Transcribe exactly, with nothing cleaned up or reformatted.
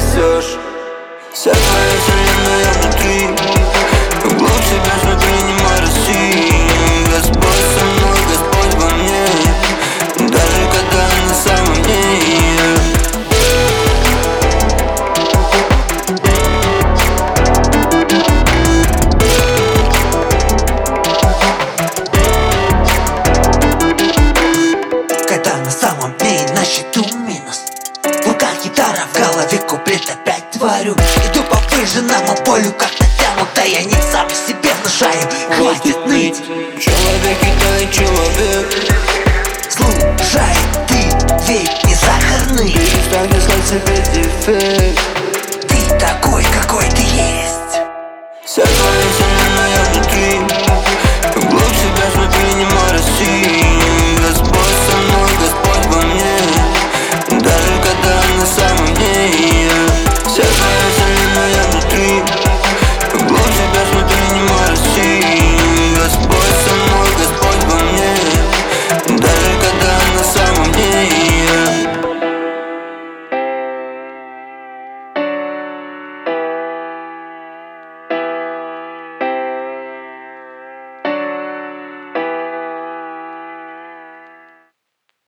несешь. Вся твоя вселенная внутри. Вглубь себя смотри, не мороси. Господь со мной, Господь во мне, даже когда на самом дне. Когда на самом дне на счету минус, в руках гитара, в голове куплет, опять творю. Иду по выжженному полю, как натянуто, я не сам себе внушаю. Хватит ныть, Человек и дай человек. слушай, ты ведь не сахарный. Перестань искать себе дефект. Ты такой, какой ты есть. Вся твоя